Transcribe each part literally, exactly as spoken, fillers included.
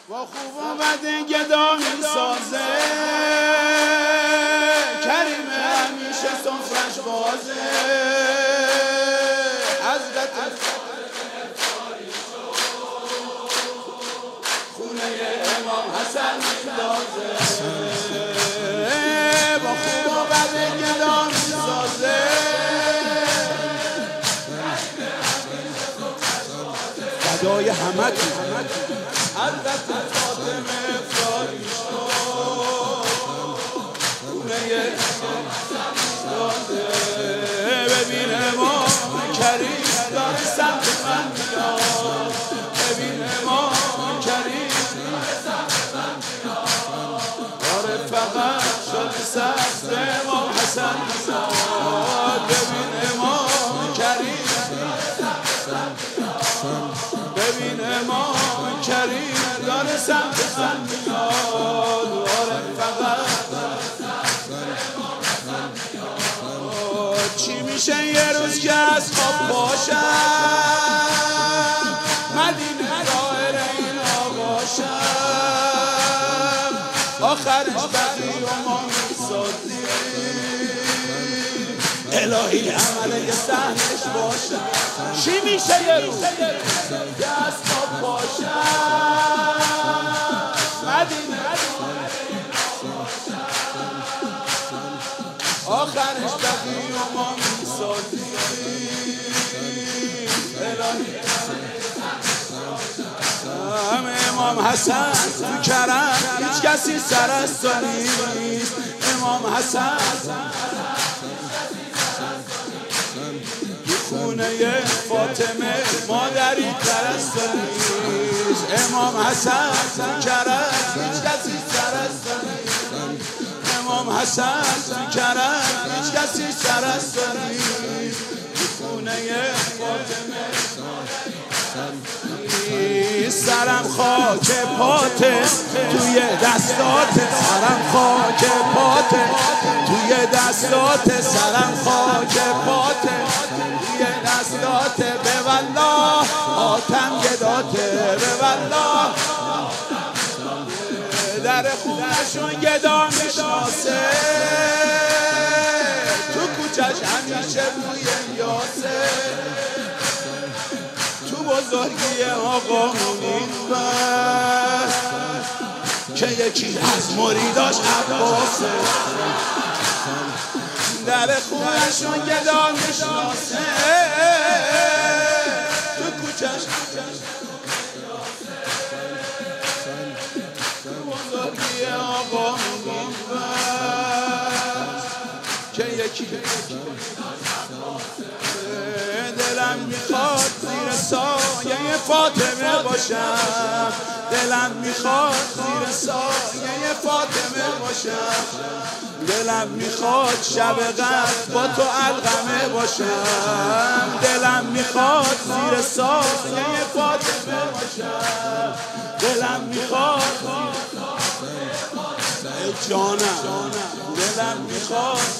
با خوب و بد گدا میسازه، کریم همیشه سفرش بازه. حضرت خونه امام حسن میندازه، با خوب و بد گدا میسازه. فدای همه تو حضرت فاطمه افطاری شد، خونه داده. ببین امام کریم داره سمت من میاد، ببین امام کریم داره فقط شد سبز امام حسن میاد. ببین امام کریم، ببین امام کریم داره سمت من میاد، داره فقط چی میشه یه روز که از خواب باشم، مدینه دائر این آقاشم، آخرش بقی و ما میسازی. الهی عمله سهلش باشم. چی میشه یه روز که از خواب باشم، مدینه آخرش بقی و ما میسازی. الهی امام حسن تو کرم هیچ کسی سر از تو نیست. امام حسن خونه فاطمه مادری تر از تو نیست. امام حسن تو کرم هیچ کسی سر از تو نیست. امام حسن تو کرم هیچ کسی سر از تو نیست. خونه فاطمه سرم خاک پاته توی دستاته، سرم خاک پاته توی دستاته، سرم خاک پاته توی دستاته. به والله آتم گداته، به والله در خونشون گدا میشناسه، تو کوچش همیشه بوی یاسه. تو بزرگی آقا مونید بس که یکی از مریداش عباسه، در خونشون گدا میشناسه، تو کوچش تو بزرگی آقا مونید بس که یکی. دلم میخواد زیر سایه فاطمه باشم، دلم میخواد زیر سایه فاطمه باشم، دلم میخواد شب قدر با تو علقمه باشم، دلم میخواد زیر سایه فاطمه باشم، دلم میخواد جانم، دلم میخواد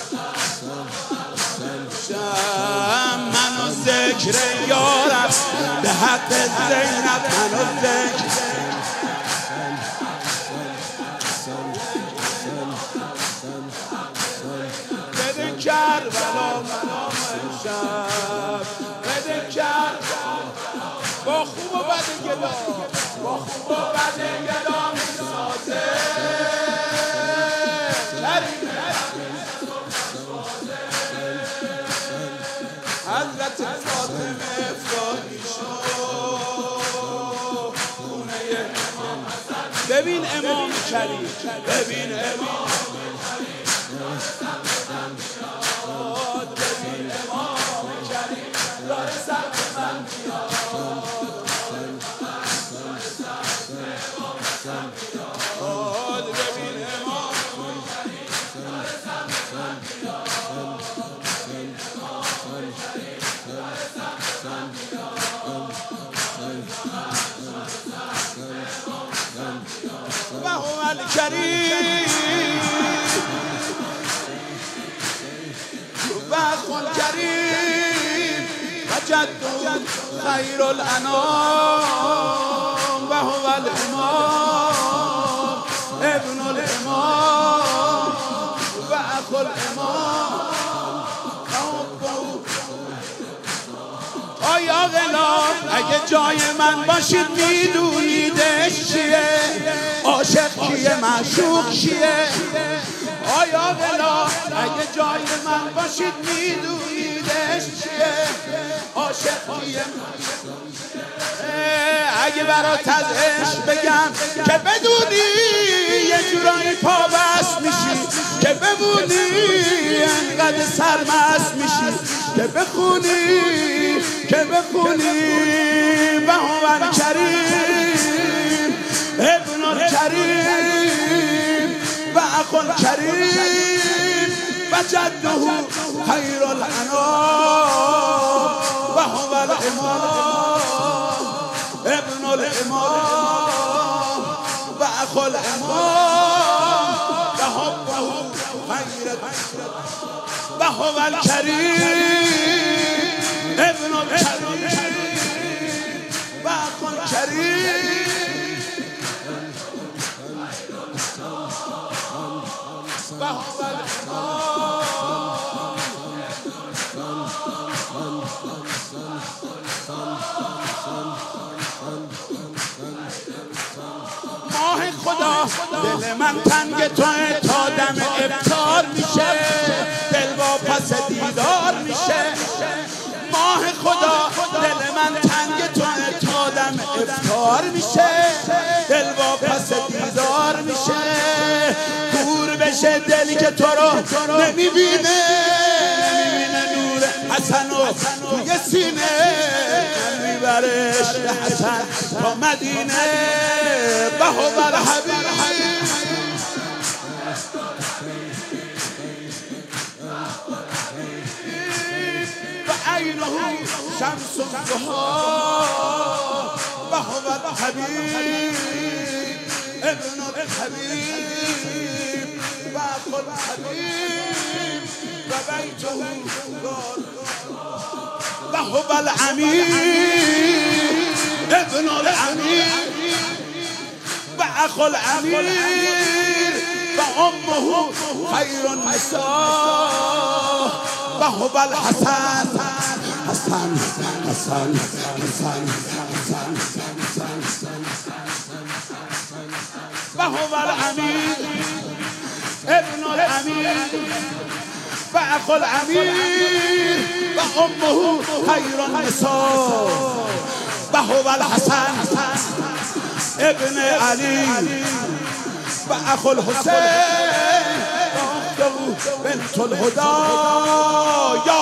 منو ذکر یارم به حق زینب، منو ذکر بده کربلا منو امشب، بده کربلا با خوب و بد گدا، با خوب و بد گدا میسازه. حضرت فاطمه افطاری شد، خونه ببین امام کریم، ببین امام کریم، ببین امام کریم داره سمت من میاد. ببین امام داره سمت من میاد. وهو الكريم وهو الكريم وجد خير الأنام وهو هو الامام ابن الامام و اخو الامام. آیا غلام اگه جای من باشید میدونیدش چیه؟ عاشق کیه معشوق کیه؟ آیا غلام اگه جای من باشید میدونیدش چیه؟ عاشق کیه؟ اگه برات از عشق بگم که بدونی یه جورایی پابست میشی، که بمونی انقدر سرمست میشی، که بخونی که بخونی و هو الکریم ابن الکریم و اخو الکریم و جده خیر الانام و هو الامام ابن الامام و اخو الامام و حبه خیر و هو الکریم ابن الکریم و اخو الکریم. و هو ماه خدا دل من تنگ توه تا دم افطار میشه، دل با پس دیدار میشه. ماه خدا دل من تنگ توه تا دم افطار میشه، دل با پس دیدار میشه. دور بشه دلی که تو رو نمیبینه، نمیبینه نور حسن و توی سینه، میبرش حسن تا مدینه و هو الحبیب و عینه شمس الضحی و هو الحبیب ابن الحبیب و اخو الحبیب و بیته و هو الامیر ابن الامیر و اخو الامیر و امه خیر النساء و هو الحسن حسن حسن حسن و هو الامیر ابن الامیر و اخو الامیر و امه خیر النساء و هو الحسن ابن علی و اخو الحسین و اخته بنت الهدى یا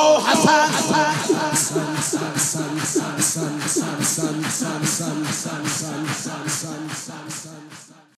حسن.